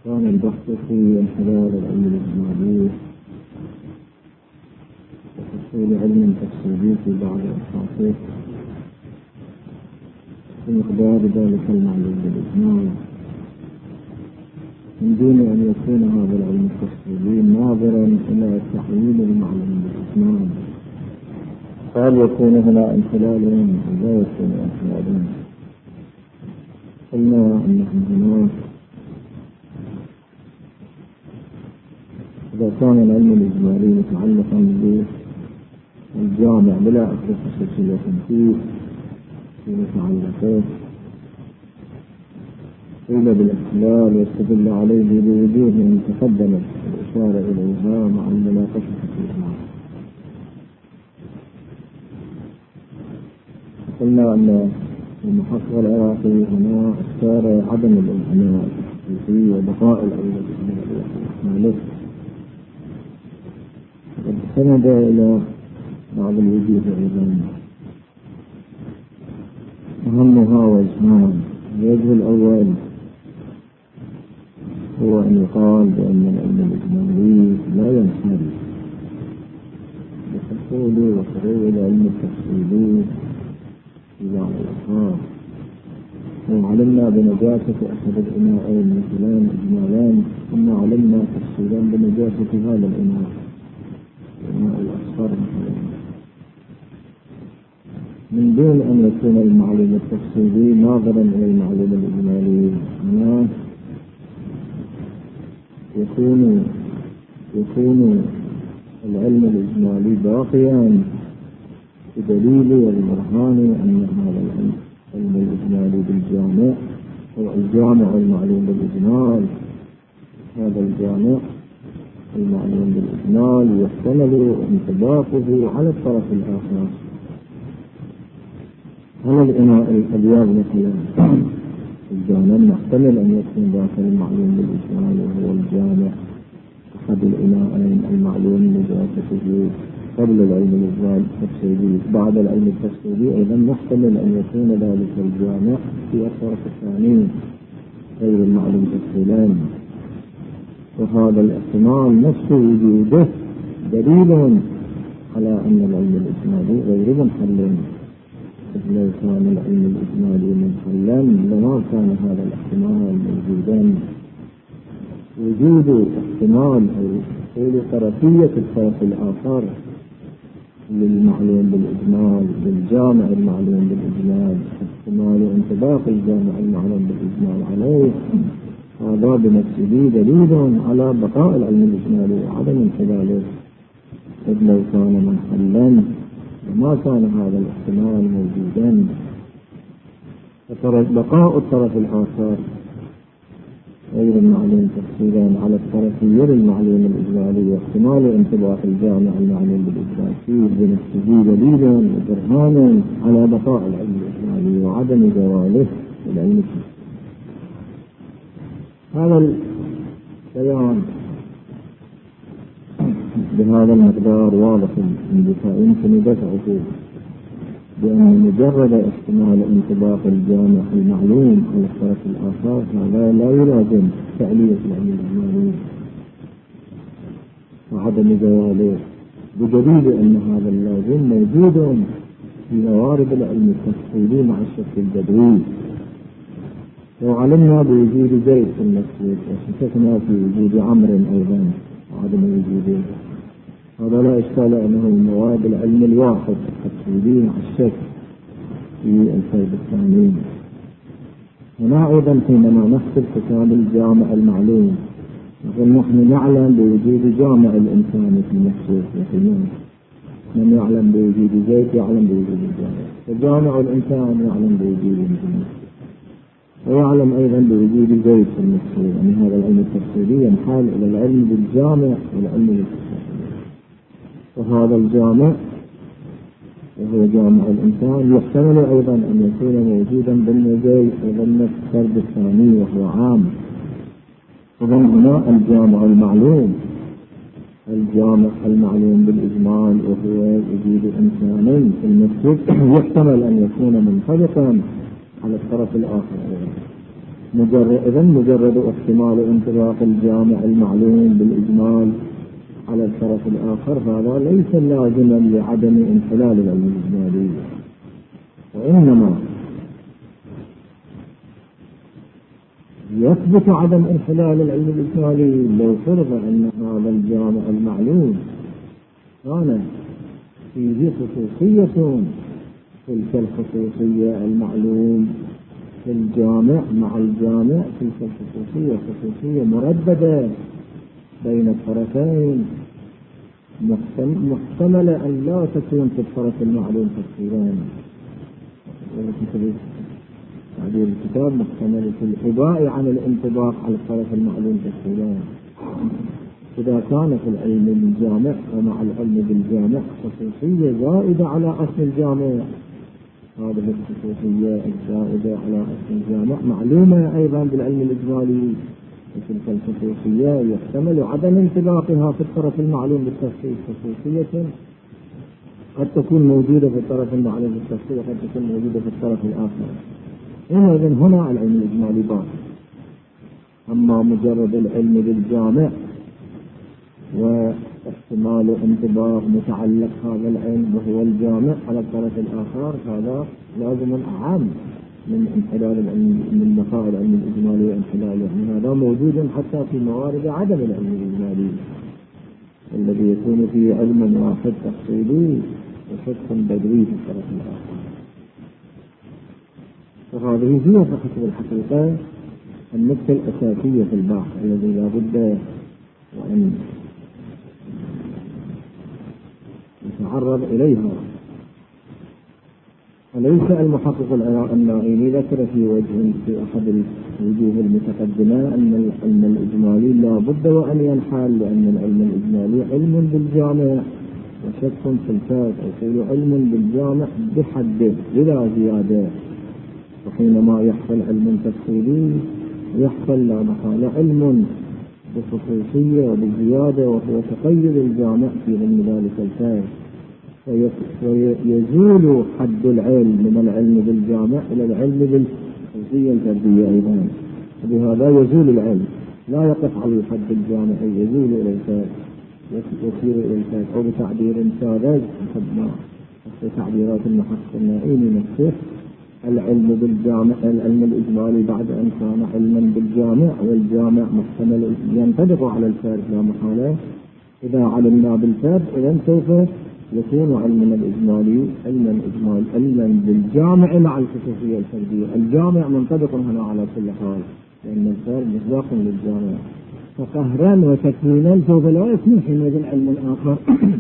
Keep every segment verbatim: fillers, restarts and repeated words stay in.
كان البحث في انحلال العلم الإجمالي وحصول علم تفصيلي في بعض الأساطير بمقدار ذلك المعلوم بالإجمال، من دون أن يكون هذا العلم التفصيلي ناظرا إلى تحليل المعلوم بالإجمال. قال يكون هنا انحلال لا يكون انحلال. قلنا أن هناك إذا كان العلم الإجمالي متعلقا بالجامع بلا أخذ خصوصية فيه في متعلقه قيل بالاحتلال واستدل عليه بوجوه من تقدمت الإشارة إليها مع المناقشة فيها. قلنا أن المحقق العراقي هنا اختار عدم الانحناء الحقيقي وبقاء العلم الإجمالي وإكماله، وقد سند إلى بعض الوجوه أيضا أهمها وجهان. الوجه الأول هو أن يقال بأن العلم الإجمالي لا ينحل بحصول وخروج العلم التفصيلي في بعض الأفراد، وعلمنا بنجاسة أحد الإناءين مثلا إجمالا، ثم علمنا تفصيلا بنجاسة هذا الإناء الإناء الأصفر مثلا، من دون أن يكون المعلوم التفصيلي ناظرا إلى المعلوم الإجمالي. هنا يكون يكون العلم الإجمالي باقيا بدليل والبرهان أن هذا العلم العلم الإجمالي بالجامع هو الجامع المعلوم بالإجمال. هذا الجامع المعلوم بالإجمال يحتمل انطباقه على الطرف الآخر. هذا الإناء الأبيض مثلا الجامع يحتمل أن يكون داخل المعلوم بالإجمال وهو الجامع أحد الإناءين المعلوم بنجاسته قبل العلم التفصيلي. بعد العلم التفصيلي أيضا يحتمل أن يكون ذلك الجامع في الطرف الثاني غير المعلوم تفصيلا، وهذا الاحتمال نفسه وجوده دليل على أن العلم الإجمالي غير منحل. لو كان العلم الإجمالي منحلا لما كان هذا الاحتمال موجودا. وجود احتمال أو طرفية الطرف الآخر للمعلوم بالإجمال بالجامع المعلوم بالإجمال، احتمال انطباق الجامع المعلوم بالإجمال عليه، هذا بنفسه دليل على بقاء العلم الإجمالي وعدم انحلاله. إذ لو كان منحلا وما كان هذا الاحتمال موجودا، فبقاء الطرف الآخر غير المعلوم تفصيلا على الطرف غير المعلوم الإجمالي واحتمال انطباق الجامع المعلوم بالإجمال فيه بنفسه دليل وبرهان على بقاء العلم الإجمالي وعدم زواله العلم التفصيلي. هذا البيان بهذا المقدار واضح يمكن دفعه بأن مجرد احتمال انطباق الجامع المعلوم على الطرف الآخر هذا لا يلازم تعلية العلم الإجمالي وعدم زواله، بدليل أن هذا اللازم موجود في موارد العلم التفصيلي مع الشك الجدوي. لو علمنا بوجود زيد في المسجد وشككنا في وجود عمرو أيضا وعدم وجوده، هذا لا إشكال أنه من مواد العلم الواحد التفصيلي مع الشك في الفرد الثاني. هنا أيضا حينما نحسب حساب الجامع المعلوم نقول نحن نعلم بوجود جامع الإنسان في نفسه يقينا، من يعلم بوجود زيد يعلم بوجود الجامع، فجامع الإنسان يعلم بوجود الجامع ويعلم أيضا بوجود زيد في نفسه. يعني هذا العلم التفصيلي ينحال إلى العلم بالجامع والعلم بالتفصيلي، وهذا الجامع وهو جامع الإنسان يحتمل أيضا أن يكون موجودا بالنزيل وضمن الفرد الثاني وهو عام. إذن هنا الجامع المعلوم الجامع المعلوم بالإجمال وهو وجود إنسان في المسجد يحتمل أن يكون منطبقا على الطرف الآخر. مجرد إذا مجرد احتمال انطباق الجامع المعلوم بالإجمال على الطرف الآخر هذا ليس لازما لعدم انحلال العلم الإجمالي، وإنما يثبت عدم انحلال العلم الإجمالي لو فرض أن هذا الجامع المعلوم كان فيه خصوصية تلك الخصوصية المعلوم في الجامع مع الجامع تلك الخصوصية خصوصية مرددة بين الطرفين محتملة أن لا تكون في الطرف المعلوم تفصيلا. تعبير الكتاب محتملة الإباء عن الانطباق على الطرف المعلوم تفصيلا. إذا كان في العلم بالجامع ومع العلم بالجامع خصوصية زائدة على أصل الجامع، هذه الخصوصية الزائدة على أصل الجامع معلومة أيضا بالعلم الإجمالي، وتلك الخصوصية يحتمل عدم انطباقها في الطرف المعلوم بالتفصيل. خصوصية قد تكون موجودة في الطرف المعلوم بالتفصيل وقد تكون موجودة في الطرف الآخر. إذن هنا العلم الإجمالي باطل. أما مجرد العلم بالجامع واحتمال انطباق متعلق هذا العلم وهو الجامع على الطرف الآخر هذا لازم أعم من انحلال العلم من بقاء العلم الإجمالي وانحلاله، يعني هذا موجود حتى في موارد عدم العلم الإجمالي الذي يكون فيه علم واحد تفصيلي وشق بدوي في الطرف الآخر. وهذه هي بحسب الحقيقة النقطة الأساسية في البحث الذي لا بد وأن نتعرض إليها. وليس المحقق النائمي ذكر في وجه في أحد الوجوه المتقدمة أن العلم الإجمالي لا بد وأن ينحل، لأن العلم الإجمالي علم بالجامع وشك في الفات، أو علم بالجامع بحده بلا زيادة. وحينما يحصل علم تفصيلي يحصل لا محالة علم بخصوصية وبزيادة وهو تقيد الجامع في ضمن ذلك الفات، ويزول حد العلم من العلم بالجامع إلى العلم بالخصوصية الفردية أيضا، وبهذا يزول العلم لا يقف على الحد الجامعي، يزول إلى الفات يسير إلى الفات، أو بتعبير ساذج حسب ما في تعبيرات المحقق النائمي نفسه العلم بالجامع العلم الإجمالي بعد أن كان علما بالجامع والجامع محتمل ينطبق على الفرد لا محالة. إذا علمنا بالفرد إذن سوف يكون علمنا الإجمالي علما إجمالي علما بالجامع مع الخصوصية الفردية. الجامع منطبق هنا على كل حال لأن الفرد مصداق للجامع، فقهرا وتكوينا سوف لا يكون حينئذ العلم الآخر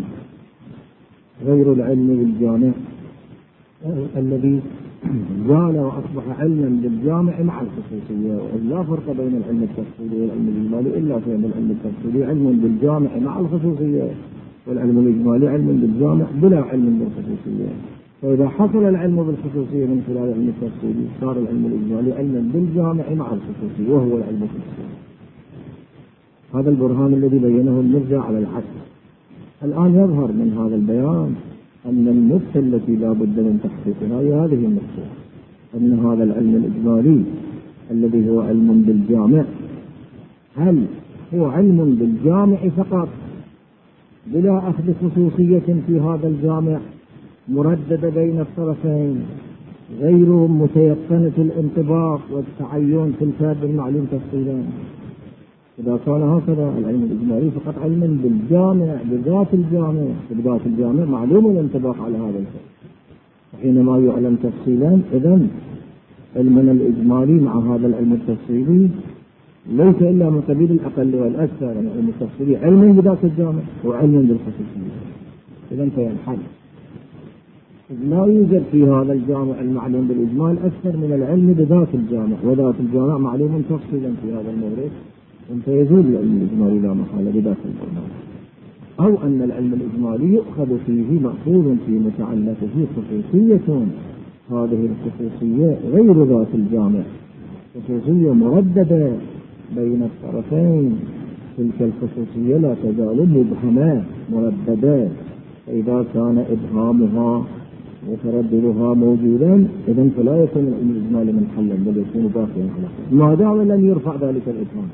غير العلم بالجامع الذي زال وأصبح علما بالجامع مع الخصوصية. ولا فرق بين العلم التفصيلي والعلم الإجمالي إلا في أن العلم التفصيلي علم بالجامع مع الخصوصية، والعلم الإجمالي علم بالجامع بلا علم بالخصوصية. فإذا حصل العلم بالخصوصية من خلال العلم التفصيلي صار العلم الإجمالي علما بالجامع مع الخصوصية وهو العلم الخصوصي. هذا البرهان الذي بينه المرجع على العكس. الآن يظهر من هذا البيان أن النقطة التي لا بد من تحقيقها هي هذه النقطة، أن هذا العلم الإجمالي الذي هو علم بالجامع هل هو علم بالجامع فقط بلا أخذ خصوصية في هذا الجامع مرددة بين الطرفين غير متيقنة الانطباق والتعين في الفرد المعلوم تفصيلا؟ إذا كان هكذا العلم الإجمالي فقط علم بالجامع بذات الجامع بذات الجامع معلوم الانطباق على هذا الفرد، وحينما يعلم تفصيلا إذن علمنا الإجمالي مع هذا العلم التفصيلي ليس إلا من قبيل الأقل والأكثر، يعني العلم التفصيلي علم بذات الجامع وعلم بالخصوصية. إذن فينحل لا يوجد في هذا الجامع المعلوم بالإجمال أكثر من العلم بذات الجامع، وذات الجامع معلوم تفصيلا في هذا المورد، أنت يزول العلم الإجمالي لا محالة بذات الجامع. أو أن العلم الإجمالي يؤخذ فيه مأخوذ في متعلقه خصوصية، هذه الخصوصية غير ذات الجامع، خصوصية مرددة بين الطرفين، تلك الخصوصية لا تزال مبهمة مرددة، فإذا كان إبهامها وترددها موجودا، إذن فلا يكون العلم الإجمالي منحلا بل يكون باقيا على حال ما دام لم يرفع ذلك الإبهام.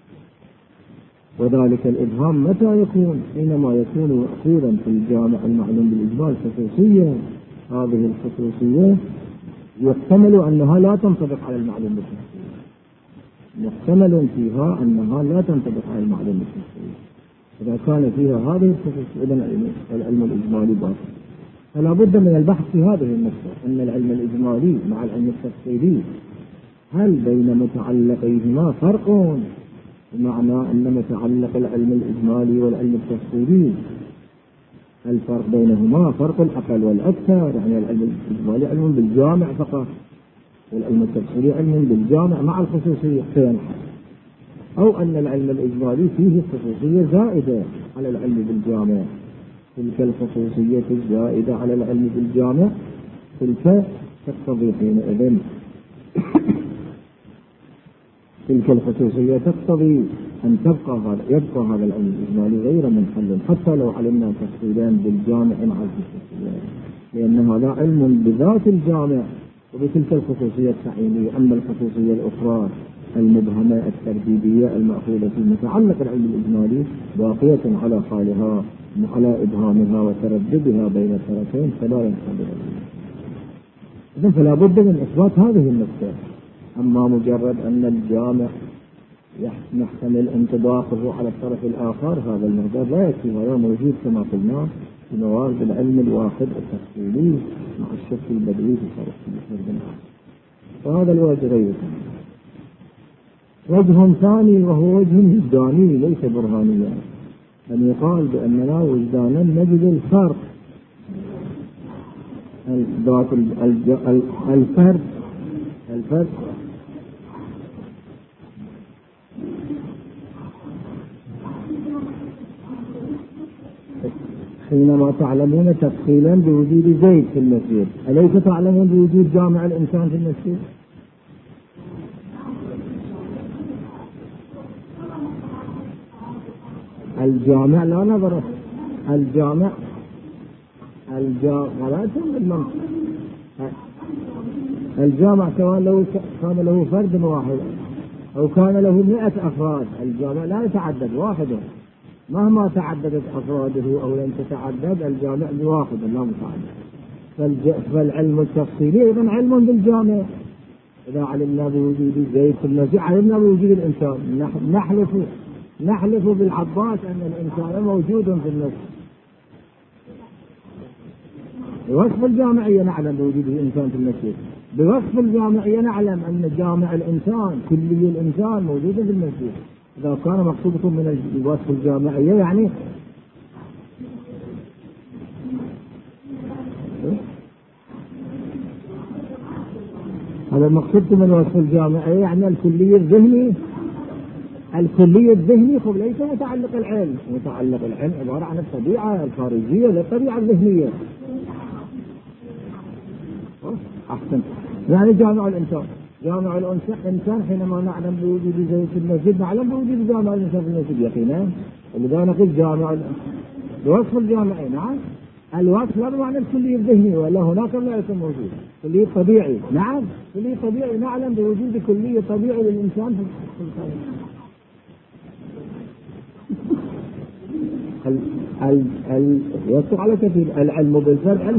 وذلك الإبهام متى يكون؟ حينما يكون مأخوذا في الجامع المعلوم بالإجمال خصوصية. هذه الخصوصية يحتمل أنها لا تنطبق على المعلوم بالخصوصية، محتمل فيها أنها لا تنطبق على المعلوم بالخصوصية. إذا كان فيها هذه الخصوصية إذن العلم الإجمالي باقي. فلا بد من البحث في هذه النقطة، أن العلم الإجمالي مع العلم التفصيلي هل بين متعلقيهما فرق؟ بمعنى أن متعلق العلم الإجمالي والعلم التفصيلي الفرق بينهما فرق الأقل والأكثر، يعني العلم الإجمالي علم بالجامع فقط والعلم التفصيلي علم بالجامع مع الخصوصية فينحل، أو أن العلم الإجمالي فيه خصوصية زائدة على العلم بالجامع، تلك الخصوصية الزائدة على العلم بالجامع تلك تقتضي حينئذ تلك الخصوصية تقتضي أن تبقى هذا يبقى هذا العلم الإجمالي غير منحل حتى لو علمنا تفصيلان بالجامع مع الخصوصية، لأن هذا علم بذات الجامع وبتلك الخصوصية التعيينية. أما الخصوصية الأخرى المبهمة الترتيبية المأخوذة في متعلق العلم الإجمالي باقية على حالها على إبهامها وترددها بين الطرفين فلا ينحل. إذن فلا بد من إثبات هذه النقطة. أما مجرد أن الجامع يحتمل انطباقه على الطرف الآخر هذا المقدار لا يكفي، هذا موجود كما قلنا في موارد العلم الواحد التفصيلي مع الشك البديهي في الفرق. وهذا الوجه غير وجه ثاني وهو وجه وجداني ليس برهانيا، أن يقال بأننا وجدانا نجد الفرق ذات الفرد الفرد حينما تعلمون تفصيلا بوجود زيد في المسجد، أليس تعلمون بوجود جامع الإنسان في المسجد؟ الجامع لا نظر الجامع الجامع لا بالمنطق الجامع سواء لو كان له فرد واحد أو كان له مئة أفراد، الجامع لا يتعدد واحدا مهما تعددت أفراده أو لم تتعدد الجامع بواحد لا متعدد. فالعلم التفصيلي أيضا علم بالجامع. إذا علمنا بوجود زيد في المسجد علمنا بوجود الإنسان، نحلف نحلف بالعباس أن الإنسان موجود في المسجد. بوصف الجامعية نعلم بوجود الإنسان في المسجد، بوصف الجامعية نعلم أن جامع الإنسان كلي الإنسان موجود في المسجد. إذا كان مقصودكم من الوصف الجامعية يعني هذا مقصودكم من الوصف الجامعية يعني الكلي الذهني الكلي الذهني خب ليس متعلق العلم، متعلق العلم عبارة عن الطبيعة الخارجية للطبيعة الذهنية. أحسن، يعني جامع الإنسان جامع الإنسان حينما نعلم بوجود زيد في المسجد نعلم بوجود جامع الإنسان في المسجد يقينا. ولذا نقول جامع الوصف الجامعي نعم الوصف لا بمعنى الكلي الذهني ولا هناك لا يكون موجود كلي طبيعي نعم كلي طبيعي نعلم بوجود كلي طبيعي للإنسان في الخارج. ال ال ال يصح على كثير العلم بالفرد علم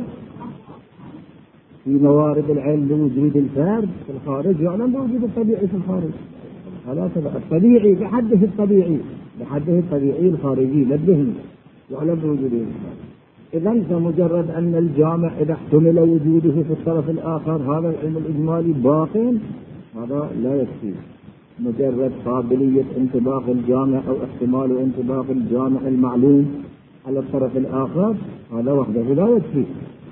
في موارد العلم بوجود الفرد في الخارج يعلم بوجود الطبيعي في الخارج. هذا الطبيعي بحده الطبيعي بحده الطبيعي الخارجي لا الذهني يعلم بوجوده. إذن فمجرد أن الجامع إذا احتمل وجوده في الطرف الآخر هذا العلم الإجمالي باق هذا لا يكفي. مجرد قابلية انطباق الجامع أو احتمال انطباق الجامع المعلوم على الطرف الآخر هذا وحده لا يكفي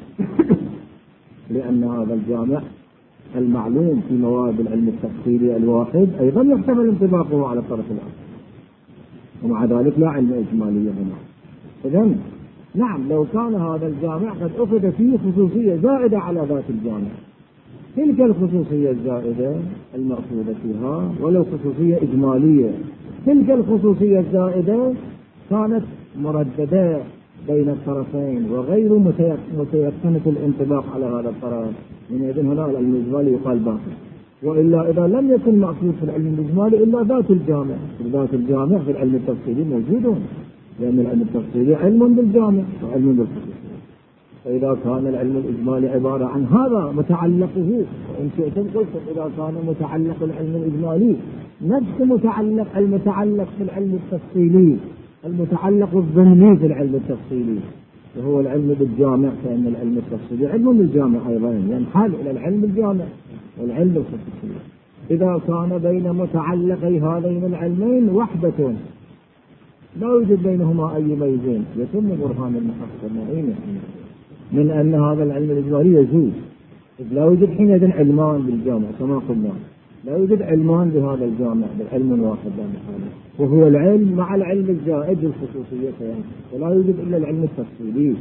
لأن هذا الجامع المعلوم في مواد العلم التفصيلي الواحد أيضا يحتمل انطباقه على الطرف الآخر، ومع ذلك لا علم إجمالي هنا. إذن نعم لو كان هذا الجامع قد أخذ فيه خصوصية زائدة على ذات الجامع، تلك الخصوصية الزائدة المأخوذة فيها ولو خصوصية إجمالية، تلك الخصوصية الزائدة كانت مرددة بين الطرفين وغير متيقنة الانطباق على هذا الطرف، من إذن هنا العلم الإجمالي يقال باطل. وإلا إذا لم يكن مقصود في العلم الإجمالي إلا ذات الجامع، ذات الجامع في العلم التفصيلي موجود، لأن العلم التفصيلي علم بالجامع وعلم بالخصوص. فإذا كان العلم الإجمالي عبارة عن هذا متعلقه، وإن شئتم قلتم إذا كان متعلق العلم الإجمالي نفس متعلق المتعلق في العلم التفصيلي، المتعلق الضمني في العلم التفصيلي وهو العلم بالجامع، فإن العلم التفصيلي علم بالجامع أيضا ينحل إلى العلم الجامع والعلم الخصوصي. إذا كان بين متعلقي هذين العلمين وحدة لا يوجد بينهما أي ميزين، يتم برهان المحقق من أن هذا العلم الإجمالي يجوز، لا يوجد حينئذ علمان بالجامع كما قلنا، لا يوجد علمان بهذا الجامع بالعلم الواحد وهو العلم مع العلم الزائد بالخصوصية، ولا يوجد إلا العلم التفصيلي،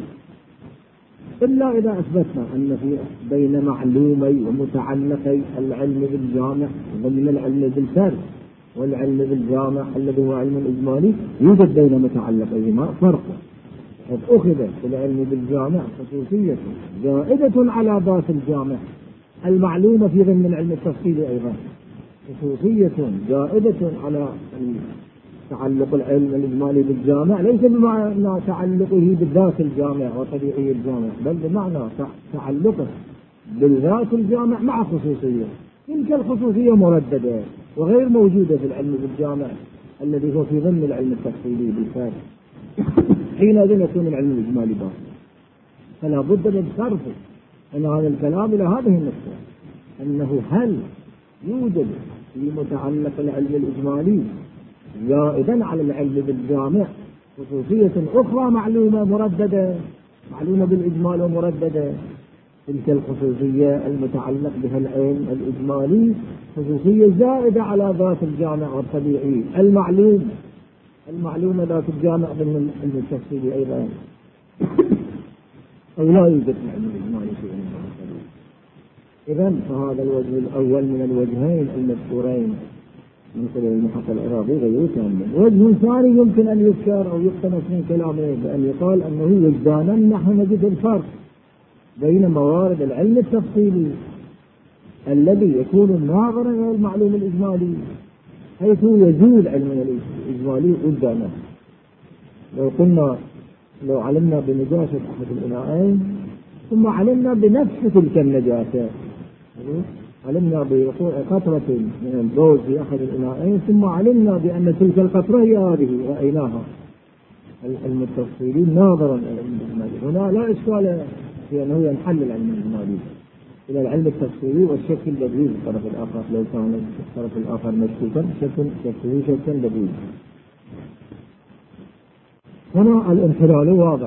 إلا إذا أثبتنا أن في بين معلومي ومتعلقي العلم بالجامع ضمن العلم بالفرد والعلم بالجامع الذي هو علم الإجمالي يوجد بين متعلقيهما فرق، قد أخذ في العلم بالجامع خصوصية زائدة على ذات الجامع المعلومة في ضمن العلم التفصيلي أيضا، خصوصية زائدة على تعلق العلم الإجمالي بالجامع ليس بمعنى تعلقه بالذات الجامع وطبيعي الجامع، بل بمعنى تعلقه بالذات الجامع مع خصوصية، تلك الخصوصية مرددة وغير موجودة في العلم بالجامع الذي هو في ضمن العلم التفصيلي بالفعل. حينئذ يكون العلم الإجمالي باطل. فلا بد من صرف أن هذا الكلام إلى هذه النقطة، أنه هل يوجد في متعلق العلم الإجمالي زائدا على العلم بالجامع خصوصية أخرى معلومة مرددة، معلومة بالإجمال ومرددة، تلك الخصوصية المتعلق بها العلم الإجمالي خصوصية زائدة على ذات الجامع والطبيعي المعلوم، المعلومة ذات الجامع ضمن العلم التفصيلي أيضا، أو لا يوجد العلم الإجمالي في علم التفصيلي. إذن فهذا الوجه الأول من الوجهين المذكورين من قبل المحقق العراقي غير كامل. وجه ثاني يمكن أن يذكر أو يقتنص من كلامه بأن يقال أنه وجدانا نحن نجد الفرق بين موارد العلم التفصيلي الذي يكون ناظرا إلى المعلوم الإجمالي حيث يزول علمنا الإجمالي وجدانا. لو قلنا لو علمنا بنجاسة أحد الإناءين ثم علمنا بنفس تلك النجاسة، علمنا بوقوع قطرة من البول في أحد الإناءين ثم علمنا بأن تلك القطرة هي هذه رأيناها، العلم التفصيلي ناظرا إلى العلم الإجمالي هنا لا إشكال في أنه ينحل العلم الإجمالي إلى العلم التفصيلي والشك البديهي في الطرف الآخر، لو كان الطرف الآخر مشكوكا شكه شكا بديهي. هنا الانحلال واضح.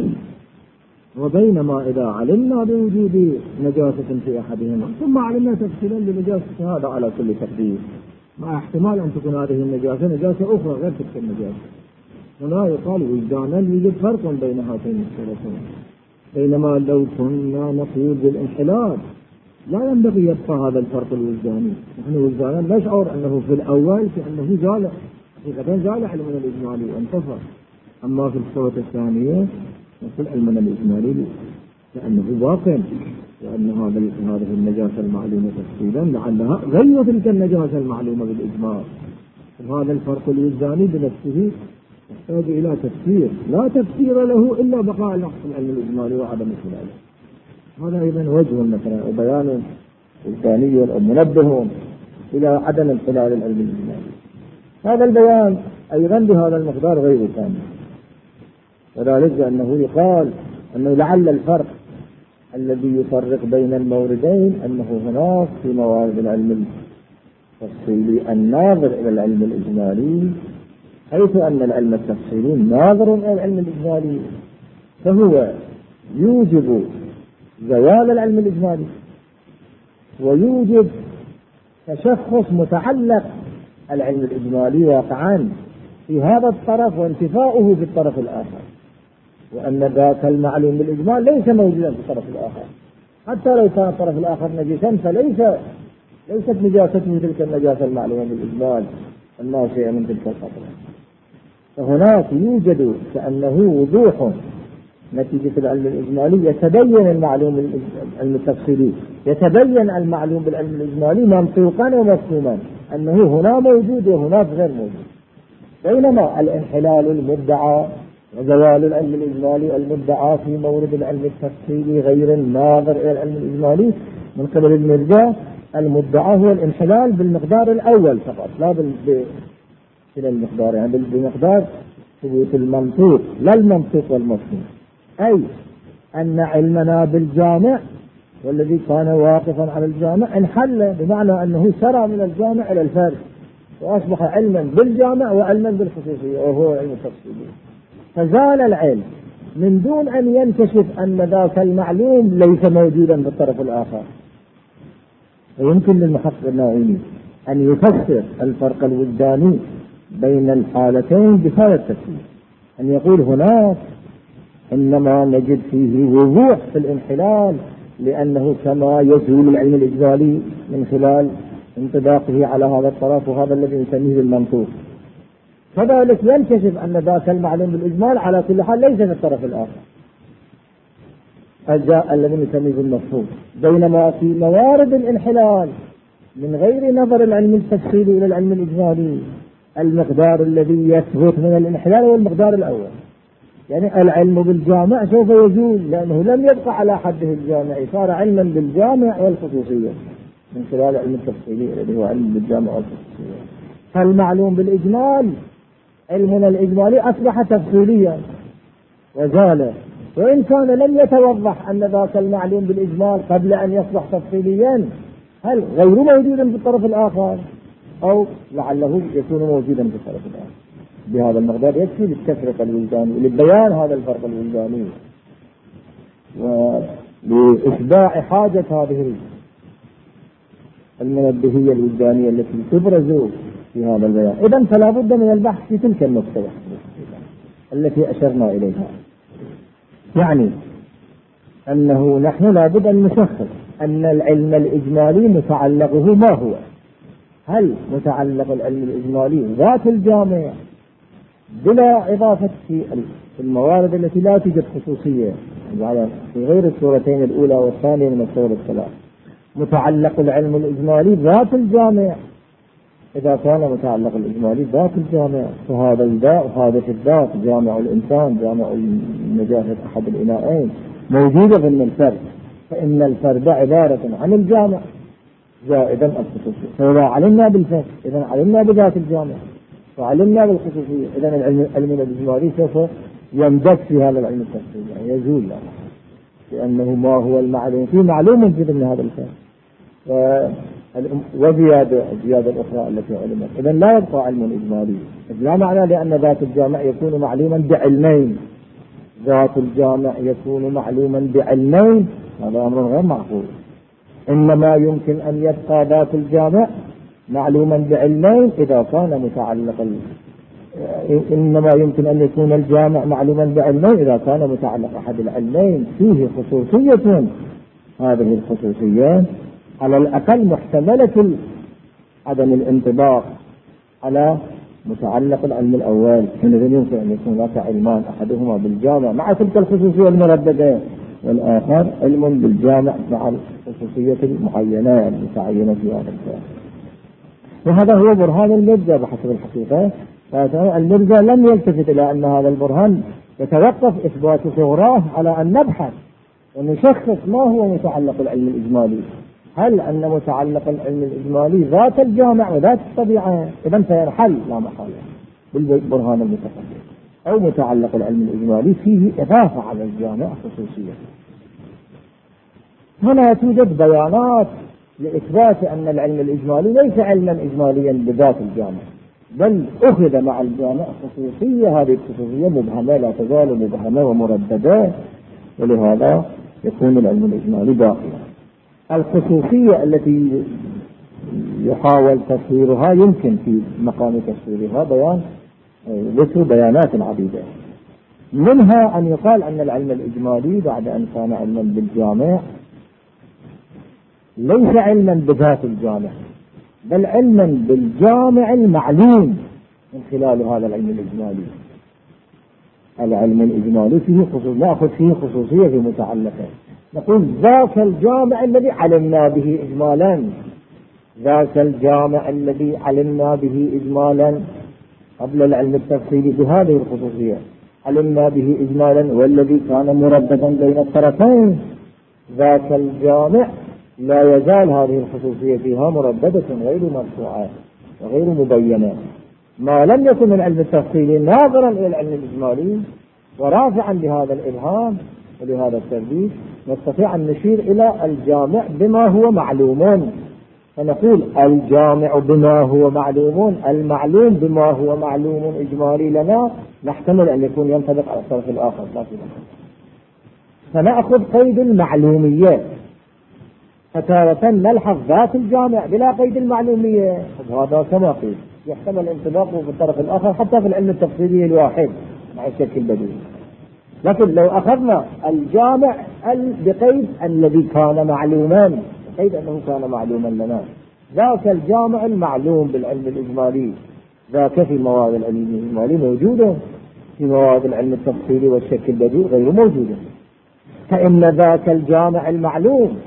وبينما إذا علمنا بوجود نجاسة في أحدهما ثم علمنا تفصيلا لنجاسة هذا على كل تقدير، مع احتمال أن تكون هذه النجاسة نجاسة أخرى غير تلك النجاسة، هنا يقال وجدانا يوجد فرق بين هاتين الصورتين. بينما لو كنا نقول بالانحلال لا ينبغي يبقى هذا الفرق الوجداني، نحن وجدانا نشعر أنه في الأول في أنه زال حقيقة زال علمنا الإجمالي وانتصر، أما في الصورة الثانية نقول علمنا الإجمالي لأنه باطل، وأن هذا هذه النجاسة المعلومة تفصيلا لعلها غير تلك النجاسة المعلومة بالإجمال، وهذا الفرق الوجداني بنفسه يحتاج إلى تفسير، لا تفسير له إلا بقاء نقص العلم الإجمالي وعدم الخلال. هذا أيضا وجه مثلا وبيان وجداني أو منبه إلى عدم الخلال العلم الإجمالي. هذا البيان أيضا بهذا المقدار غير كامل، وذلك بأنه يقال أنه لعل الفرق الذي يفرق بين الموردين أنه هناك في موارد العلم التفصيلي الناظر إلى العلم الإجمالي، حيث أن العلم التفصيلي ناظر إلى العلم الإجمالي فهو يوجب زوال العلم الإجمالي ويوجب تشخص متعلق العلم الإجمالي واقعا في هذا الطرف وانتفاؤه في الطرف الآخر، وأن ذاك المعلوم بالإجمال ليس موجودا في الطرف الآخر، حتى لو كان الطرف الآخر نجسا فليس ليست نجاسته تلك النجاسة المعلومة بالإجمال الناشئة من تلك القطرة. فهناك يوجد كأنه وضوح نتيجة العلم الإجمالي يتبين المعلوم العلم التفصيلي، يتبين المعلوم بالعلم الإجمالي منطوقا ومفهوما أنه هنا موجود وهناك غير موجود. بينما الانحلال المدعى وزوال العلم الإجمالي المدعى في مورد العلم التفصيلي غير الناظر إلى العلم الإجمالي من قبل المرجع، المدعى هو الانحلال بالمقدار الأول فقط، لا إلى المقدار، يعني بمقدار ثبوت المنطوق لا المنطوق والمفهوم. أي أن علمنا بالجامع والذي كان واقفا على الجامع انحل، بمعنى أنه سرى من الجامع إلى الفرد وأصبح علما بالجامع وعلما بالخصوصية وهو علم التفصيلي. فزال العلم من دون أن ينكشف أن ذاك المعلوم ليس موجودا بالطرف الآخر. ويمكن للمحقق الناعمي أن يفسر الفرق الوجداني بين الحالتين بهذا التفسير، أن يقول هناك إنما نجد فيه وضوح في الانحلال لأنه كما يزول العلم الإجمالي من خلال انطباقه على هذا الطرف وهذا الذي نسميه المنطوق، كذلك ينكشف أن ذاك المعلوم بالإجمال على كل حال ليس في الطرف الآخر الجاء الذي نسميه المفهوم. بينما في موارد الانحلال من غير نظر العلم التفصيلي إلى العلم الإجمالي المقدار الذي يثبت من الانحلال هو المقدار الأول، يعني العلم بالجامع سوف يزول لأنه لم يبقى على حده الجامعي، صار علما بالجامع والخصوصية من خلال علم التفصيلي الذي هو علم بالجامع والخصوصية. فالمعلوم بالإجمال علمنا الإجمالي أصبح تفصيليا وزال، وإن كان لم يتوضح أن ذاك المعلوم بالإجمال قبل أن يصبح تفصيليا هل غير موجودا في الطرف الآخر أو لعله يكون موجودا في الطرف الآخر. بهذا المقدار يكفي للتفرقة الوجداني لبيان هذا الفرق الوجداني ولإشباع حاجة هذه المنبهية الوجدانية التي تبرز في هذا البيان. إذن فلا بد من البحث في تلك النقطة التي أشرنا إليها، يعني أنه نحن لا بد أن نشخص أن العلم الإجمالي متعلقه ما هو. هل متعلق العلم الإجمالي ذات الجامع بلا إضافة في الموارد التي لا توجد خصوصية في غير الصورتين الأولى والثانية من الصور الثلاث، متعلق العلم الإجمالي ذات الجامع. إذا كان متعلق الإجمالي ذات الجامع فهذا الذات هذا الذات جامع الإنسان جامع النجاسة أحد الإناءين موجودة ضمن الفرد، فإن الفرد عبارة عن الجامع زائدا الخصوصية. فإذا علمنا بالفرد إذا علمنا بذات الجامع وعلمنا بالخصوصية، إذا العلم الإجمالي سوف يندس في هذا العلم التفصيلي، يعني يزول له لأنه ما هو المعلوم في معلوم في ضمن هذا الفرد وزيادة الزيادة الأخرى التي علمت. إذا لا يبقى علم إجمالي، لا معنى لأن ذات الجامع يكون معلوما بعلمين، ذات الجامع يكون معلوما بعلمين، هذا أمر غير معقول. إنما يمكن أن يبقى ذات الجامع معلوما بعلمين إذا كان متعلقا، إنما يمكن أن يكون الجامع معلوما بعلمين إذا كان متعلق أحد العلمين فيه خصوصية، هذه الخصوصية على الأقل محتملة عدم الانطباق على متعلق العلم الأول، حينئذ يمكن أن يكون هناك علمان أحدهما بالجامع مع تلك الخصوصية المرددة والآخر علم بالجامع مع الخصوصية المعينة المتعينة في هذا الكلام. وهذا هو برهان المرجع بحسب الحقيقة. المرجع لم يلتفت إلى أن هذا البرهان يتوقف إثبات صغراه على أن نبحث ونشخص ما هو متعلق العلم الإجمالي، هل أن متعلق العلم الإجمالي ذات الجامع وذات الطبيعة، إذن سينحل لا محالة بالبرهان المتقدم، أو متعلق العلم الإجمالي فيه إضافة على الجامع خصوصية. هنا توجد بيانات لإثبات أن العلم الإجمالي ليس علما إجماليا بذات الجامع، بل أخذ مع الجامع خصوصية، هذه الخصوصية مبهمة لا تزال مبهمة ومرددة، ولهذا يكون العلم الإجمالي باقيا. الخصوصية التي يحاول تصويرها يمكن في مقام تصويرها بيان ذكر بيانات عديدة، منها أن يقال أن العلم الإجمالي بعد أن كان علما بالجامع ليس علما بذات الجامع، بل علما بالجامع المعلوم من خلال هذا العلم الإجمالي. العلم الإجمالي فيه خصوص، نأخذ فيه خصوصية في متعلقه، نقول ذاك الجامع الذي علمنا به إجمالا، ذاك الجامع الذي علمنا به إجمالا قبل العلم التفصيلي بهذه الخصوصية، علمنا به إجمالا والذي كان مرددا بين الطرفين، ذاك الجامع لا يزال هذه الخصوصية فيها مرددة غير مرفوعة وغير مبينة، ما لم يكن العلم التفصيلي ناظرا إلى العلم الإجمالي ورافعا لهذا الإبهام ولهذا الترديد، نستطيع أن نشير إلى الجامع بما هو معلوم، فنقول الجامع بما هو معلوم، المعلوم بما هو معلوم إجمالي لنا، نحتمل أن يكون ينطبق على الطرف الآخر، لا في فنأخذ قيد المعلومية، فتارة نلحظ ذات الجامع بلا قيد المعلومية، هذا كما قيل يحتمل انطباقه في الطرف الآخر حتى في العلم التفصيلي الواحد مع الشكل البديهي. لكن لو أخذنا الجامع بقيد الذي كان معلوما، قيد أنه كان معلوما لنا، ذاك الجامع المعلوم بالعلم الإجمالي، ذاك في مواد العلم الإجمالي موجود، في مواد العلم التفصيلي والشكل البديهي غير موجود، فإن ذاك الجامع المعلوم،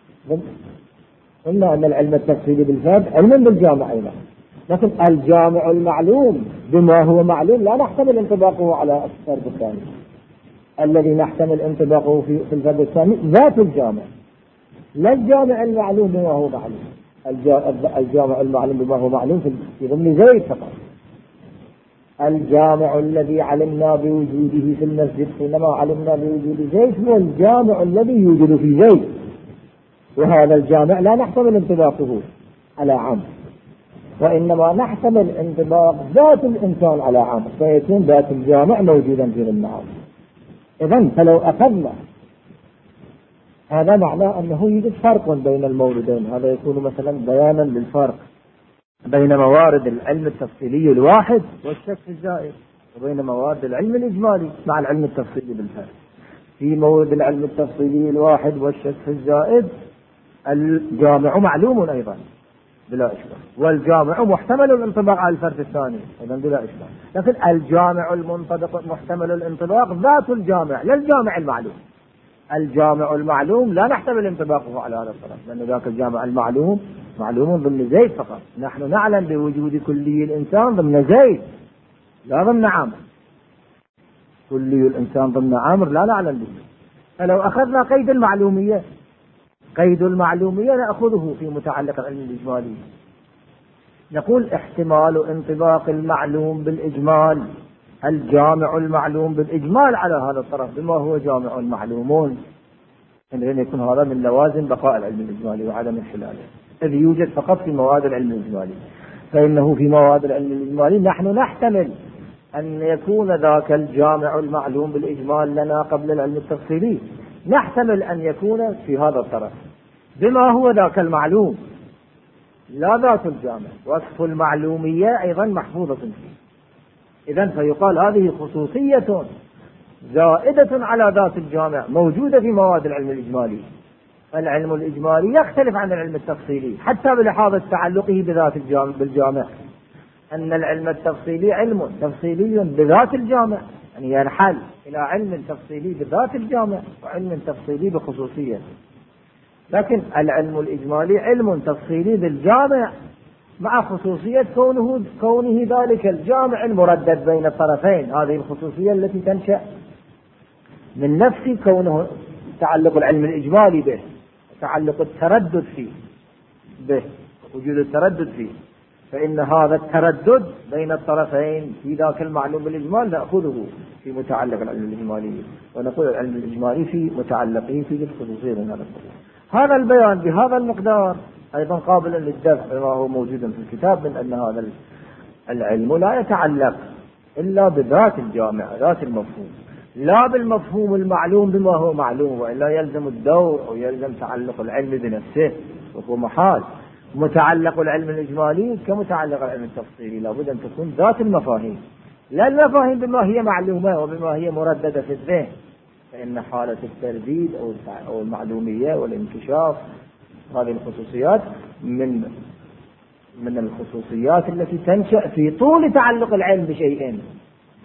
قلنا أن العلم التفصيلي بالفرد علم بالجامع أيضا، لكن الجامع المعلوم بما هو معلوم لا نحتمل انطباقه على الفرد الثاني، الذي نحتمل انطباقه في الفرد الثاني ذات الجامع، لا الجامع المعلوم بما هو معلوم، الجامع المعلوم بما هو معلوم في ضمن زيد فقط، الجامع الذي علمنا بوجوده في المسجد حينما علمنا بوجود زيد هو الجامع الذي يوجد في زيد، وهذا الجامع لا نحتمل انطباقه على عام، وإنما نحتمل انطباق ذات الإنسان على عام، فيكون ذات الجامع موجودا في النعام. إذن فلو أخذنا هذا معناه أنه يوجد فرق بين الموردين، هذا يكون مثلا بيانا للفرق بين موارد العلم التفصيلي الواحد والشك الزائد، وبين موارد العلم الإجمالي مع العلم التفصيلي بالفرق. في مورد العلم التفصيلي الواحد والشك الزائد الجامع معلوم أيضا بلا إشكال، والجامع محتمل الانطباق على الفرد الثاني أيضا بلا إشكال، لكن الجامع المنطبق محتمل الانطباق ذات الجامع لا الجامع المعلوم، الجامع المعلوم لا نحتمل انطباقه على هذا الطرف، لأن ذاك الجامع المعلوم معلوم ضمن زيد فقط، نحن نعلم بوجود كلي الإنسان ضمن زيد لا ضمن عامر، كلي الإنسان ضمن عامر لا نعلم به. فلو أخذنا قيد المعلومية، قيد المعلومية نأخذه في متعلق العلم الإجمالي، نقول احتمال انطباق المعلوم بالإجمال، الجامع المعلوم بالإجمال على هذا الطرف بما هو جامع معلومون، إن يكون هذا من لوازم بقاء العلم الإجمالي وعدم انحلاله، الذي يوجد فقط في مواد العلم الإجمالي، فإنه في مواد العلم الإجمالي نحن نحتمل أن يكون ذاك الجامع المعلوم بالإجمال لنا قبل العلم التفصيلي، نحتمل أن يكون في هذا الطرف بما هو ذاك المعلوم لا ذات الجامع، وصف المعلومية أيضا محفوظة فيه. إذن فيقال هذه خصوصية زائدة على ذات الجامع موجودة في مواد العلم الإجمالي. العلم الإجمالي يختلف عن العلم التفصيلي حتى بلحاظ تعلقه بذات الجامع بالجامع، أن العلم التفصيلي علم تفصيلي بذات الجامع، يعني ينحل إلى علم تفصيلي بذات الجامع وعلم تفصيلي بخصوصية، لكن العلم الإجمالي علم تفصيلي بالجامع مع خصوصية كونه كونه ذلك الجامع المردد بين الطرفين، هذه الخصوصية التي تنشأ من نفس كونه تعلق العلم الإجمالي به، تعلق التردد فيه به، وجود التردد فيه، فإن هذا التردد بين الطرفين في ذاك المعلوم بالإجمال نأخذه في متعلق العلم الإجمالي، ونقول العلم الإجمالي في متعلقه في الخصوصية من هذا الطرف. هذا البيان بهذا المقدار أيضا قابل للدفع بما هو موجود في الكتاب من أن هذا العلم لا يتعلق إلا بذات الجامع ذات المفهوم، لا بالمفهوم المعلوم بما هو معلوم، وإلا يلزم الدور أو يلزم تعلق العلم بنفسه وهو محال. متعلق العلم الإجمالي كمتعلق العلم التفصيلي لابد أن تكون ذات المفاهيم، لا المفاهيم بما هي معلومة وبما هي مرددة في الذهن، فإن حالة الترديد أو المعلومية والانكشاف هذه الخصوصيات من من الخصوصيات التي تنشأ في طول تعلق العلم بشيء،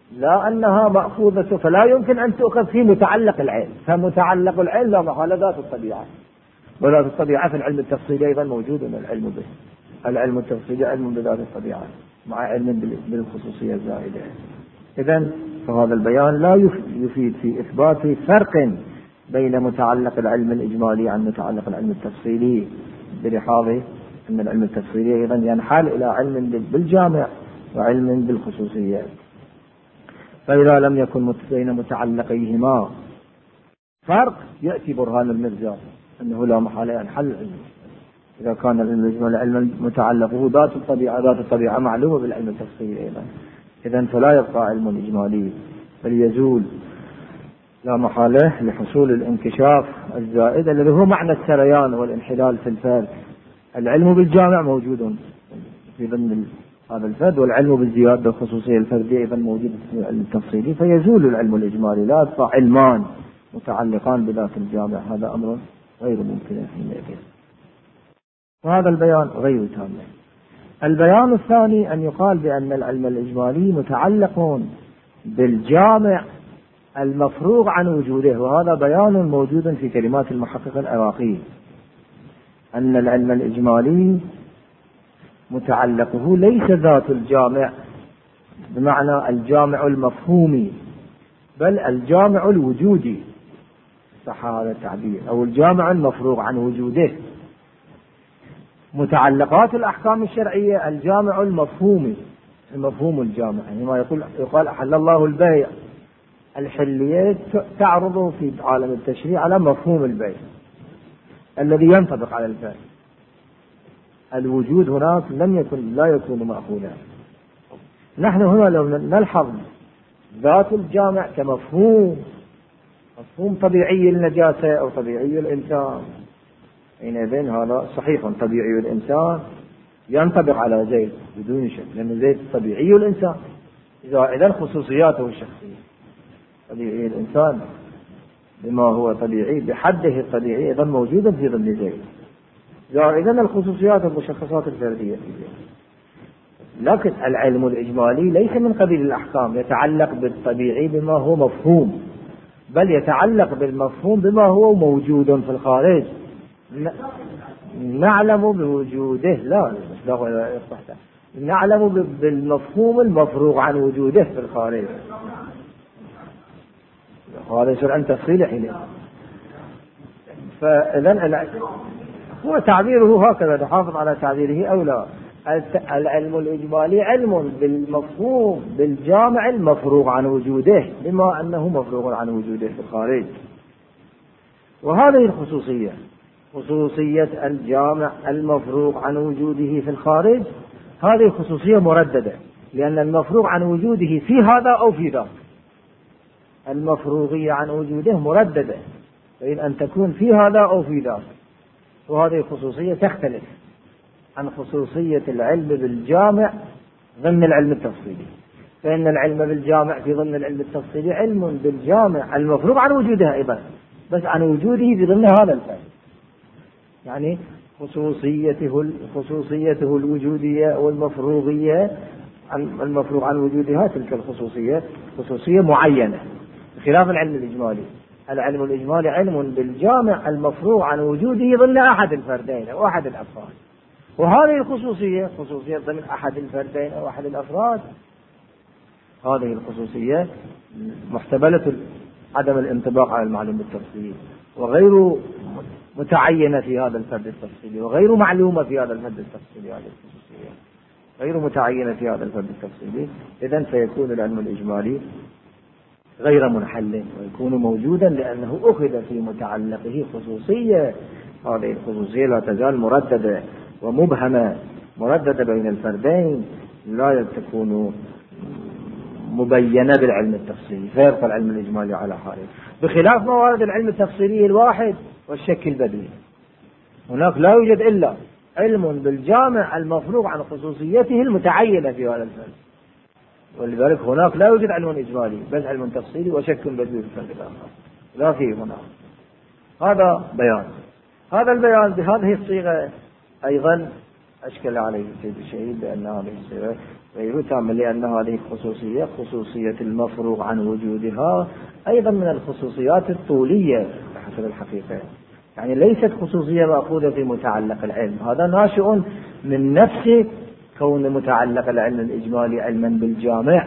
لا أنها مأخوذة، فلا يمكن أن تؤخذ في متعلق العلم، فمتعلق العلم لا محالة ذات الطبيعة، وذات الطبيعة في العلم التفصيلي أيضا موجود العلم به. العلم التفصيلي علم بذات الطبيعة مع علم بالخصوصية الزائدة. إذن فهذا البيان لا يفيد في إثبات فرق بين متعلق العلم الإجمالي عن متعلق العلم التفصيلي، بلحاظ أن العلم التفصيلي أيضا ينحل إلى علم بالجامع وعلم بالخصوصية. فإذا لم يكن بين متعلقيهما فرق يأتي برهان المرجع أنه لا محالة ينحل العلم. إذا كان العلم الإجمالي علم متعلقه ذات الطبيعة، ذات الطبيعة معلومة بالعلم التفصيلي أيضا، إذن فلا يبقى علم إجمالي بل يزول لا محالة لحصول الانكشاف الزائد الذي هو معنى السريان والانحلال في الفرد. العلم بالجامع موجود في ضمن هذا الفرد، والعلم بالزيادة الخصوصية الفردية أيضا موجود في العلم التفصيلي، فيزول العلم الإجمالي، لا يبقى علمان متعلقان بذات الجامع. هذا أمر غير ممكن حينئذ، وهذا البيان غير تام. البيان الثاني أن يقال بأن العلم الإجمالي متعلق بالجامع المفروغ عن وجوده، وهذا بيان موجود في كلمات المحقق العراقي، أن العلم الإجمالي متعلقه ليس ذات الجامع بمعنى الجامع المفهومي، بل الجامع الوجودي، صح هذا التعبير، أو الجامع المفروغ عن وجوده. متعلقات الأحكام الشرعية الجامع المفهومي، المفهوم الجامع، يعني ما يقول يقال أحل الله البيع، الحلية تعرض في عالم التشريع على مفهوم البيع الذي ينطبق على البيع. الوجود هناك لم يكن لا يكون مأخوذا. نحن هنا لو نلحظ ذات الجامع كمفهوم، مفهوم طبيعي النجاسة أو طبيعي الإنسان، حينئذ هذا صحيح طبيعي الإنسان ينطبق على زيد بدون شك، لأن زيد طبيعي الإنسان، إذا خصوصياته الشخصية. طبيعي الإنسان بما هو طبيعي بحده الطبيعي أيضا موجودا في ضمن زيد، إذن الخصوصيات والمشخصات الفردية في زيد. لكن العلم الإجمالي ليس من قبيل الأحكام يتعلق بالطبيعي بما هو مفهوم، بل يتعلق بالمفهوم بما هو موجود في الخارج. نعلم بوجوده، لا نعلم بالمفهوم المفروغ عن وجوده في الخارج. هذا يصير عن تفصيل حين. فإذن هو تعبيره هكذا، نحافظ على تعبيره أو لا. العلم الإجمالي علم بالمفهوم بالجامع المفروغ عن وجوده بما أنه مفروغ عن وجوده في الخارج. وهذه الخصوصية، خصوصية الجامع المفروغ عن وجوده في الخارج، هذه خصوصية مرددة، لأن المفروغ عن وجوده في هذا أو في ذاك. المفروغية عن وجوده مرددة، فإن أن تكون في هذا أو في ذاك، وهذه خصوصية تختلف عن خصوصية العلم بالجامع ضمن العلم التفصيلي. فإن العلم بالجامع في ضمن العلم التفصيلي علم بالجامع المفروغ عن وجودها أيضا، بس عن وجوده في ضمن هذا الفعل، يعني خصوصيته خصوصيته الوجودية والمفروغية عن المفروغ عن وجودها، تلك الخصوصية خصوصية معينة بخلاف العلم الإجمالي. العلم الإجمالي علم بالجامع المفروغ عن وجوده ضمن أحد الفردين أو أحد الأفراد، وهذه الخصوصية خصوصية ضمن أحد الفردين أو أحد الأفراد، هذه الخصوصية محتملة عدم الانطباق على المعلوم التفصيلي، وغير متعينة في هذا الفرد التفصيلي، وغير معلومة في هذا الفرد التفصيلي. هذه الخصوصية غير متعينة في هذا الفرد التفصيلي، إذن فيكون العلم الإجمالي غير منحل، ويكون موجودا لأنه أخذ في متعلقه خصوصية. هذه الخصوصية لا تزال مرددة ومبهمة، مرددة بين الفردين، لا تكون مبينة بالعلم التفصيلي، فيبقى العلم الإجمالي على حاله، بخلاف موارد العلم التفصيلي الواحد والشك البديهي. هناك لا يوجد إلا علم بالجامع المفروغ عن خصوصيته المتعينة في هذا الفرد، ولذلك هناك لا يوجد علم إجمالي بل علم تفصيلي وشك بديهي في الفرد الآخر، لا فيه هناك. هذا بيان. هذا البيان بهذه الصيغة أيضا أشكل عليه سيد الشهيد، بأن هذه الصيغة غير تام، لأن هذه الخصوصية خصوصية المفروغ عن وجودها أيضا من الخصوصيات الطولية بحسب الحقيقة، يعني ليست خصوصية مأخوذة في متعلق العلم، هذا ناشئ من نفس كون متعلق العلم الإجمالي علما بالجامع.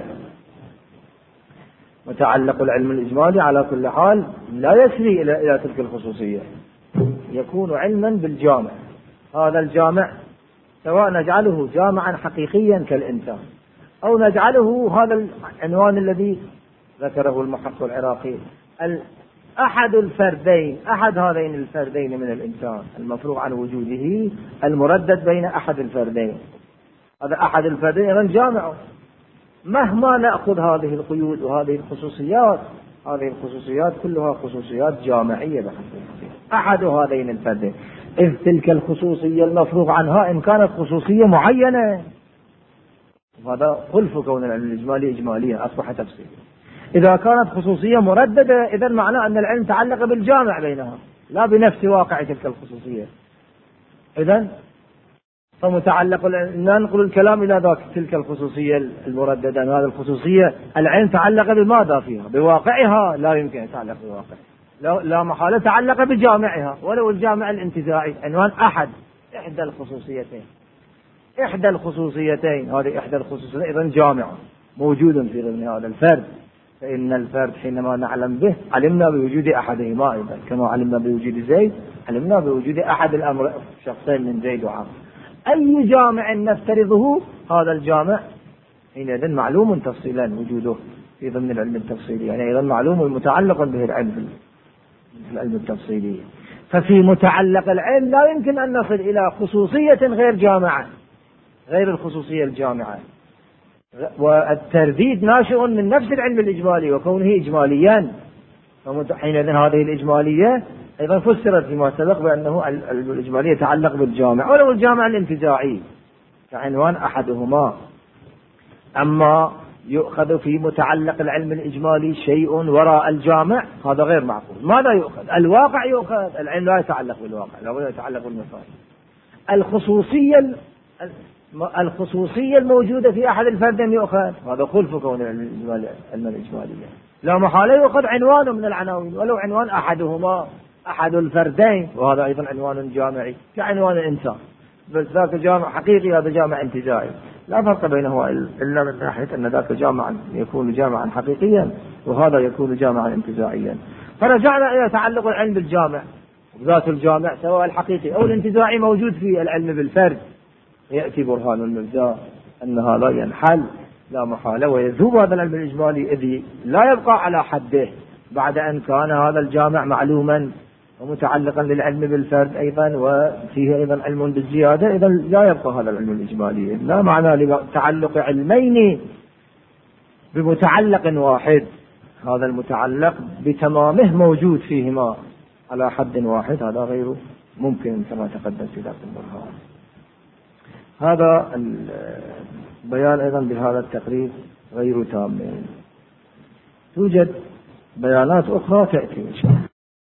متعلق العلم الإجمالي على كل حال لا يسري إلى إلى تلك الخصوصية، يكون علما بالجامع. هذا الجامع سواء نجعله جامعا حقيقيا كالإنسان أو نجعله هذا العنوان الذي ذكره المحقق العراقي أحد الفردين، أحد هذين الفردين من الإنسان المفروغ عن وجوده المردد بين أحد الفردين، هذا أحد الفردين إذن جامع. مهما نأخذ هذه القيود وهذه الخصوصيات، هذه الخصوصيات كلها خصوصيات جامعية بحسب أحد هذين الفردين، إذ تلك الخصوصية المفروغ عنها إن كانت خصوصية معينة، هذا خلف كون العلم الإجمالي إجماليا أصبح تفصيل. إذا كانت خصوصية مرددة إذن معناه أن العلم تعلق بالجامع بينها لا بنفس واقع تلك الخصوصية. إذن فمتعلق ننقل الكلام إلى ذاك تلك الخصوصية المرددة، هذه الخصوصية العلم تعلق بماذا فيها؟ بواقعها، لا يمكن أن يتعلق بواقع، لا, لا محالة تعلق بجامعها، ولو الجامع الانتزاعي عنوان أحد إحدى الخصوصيتين، إحدى الخصوصيتين هذه إحدى الخصوصيتين إذن جامع موجود في ضمن هذا الفرد، فإن الفرد حينما نعلم به علمنا بوجود أحدهما أيضا، كما علمنا بوجود زيد علمنا بوجود أحد الأمر شخصين من زيد وعمرو. أي جامع نفترضه هذا الجامع حينئذ معلوم تفصيلا وجوده في ضمن العلم التفصيلي، يعني أيضا معلوم متعلق به العلم العلم التفصيلي. ففي متعلق العلم لا يمكن أن نصل إلى خصوصية غير جامعة، غير الخصوصية الجامعة، والترديد ناشئ من نفس العلم الإجمالي وكونه إجماليا، حينئذ هذه الإجمالية أيضا فسرت فيما سبق بأنه العلم الإجمالي يتعلق بالجامع ولو الجامع الانتزاعي كعنوان أحدهما. أما يؤخذ في متعلق العلم الإجمالي شيء وراء الجامع هذا غير معقول. ماذا يؤخذ؟ الواقع يؤخذ، العلم لا يتعلق بالواقع، لا يتعلق بالمفاهيم. الخصوصية الخصوصية الموجودة في أحد الفردين يؤخذ، هذا خلف كون العلم الإجمالي علما إجماليا، لا محالة يؤخذ عنوان من العناوين ولو عنوان أحدهما أحد الفردين، وهذا أيضا عنوان جامعي كعنوان الإنسان، بس ذاك جامع حقيقي هذا جامع انتزاعي، لا فرق بينه إلا من ناحية أن ذاك جامعا يكون جامعا حقيقيا وهذا يكون جامعا انتزاعيا. فرجعنا إلى تعلق العلم بالجامع، ذات الجامع سواء الحقيقي أو الانتزاعي موجود في العلم بالفرد، يأتي برهان المبدأ أن هذا ينحل لا محالة ويذوب هذا العلم الإجمالي إذ لا يبقى على حده بعد أن كان هذا الجامع معلوما ومتعلقا للعلم بالفرد أيضا وفيه أيضا علم بالزيادة، إذا لا يبقى هذا العلم الإجمالي، لا معنى لتعلق علمين بمتعلق واحد، هذا المتعلق بتمامه موجود فيهما على حد واحد، هذا غير ممكن كما تقدم في ذاك البرهان. هذا البيان أيضا بهذا التقرير غير تام. توجد بيانات أخرى تأتي إن شاء الله.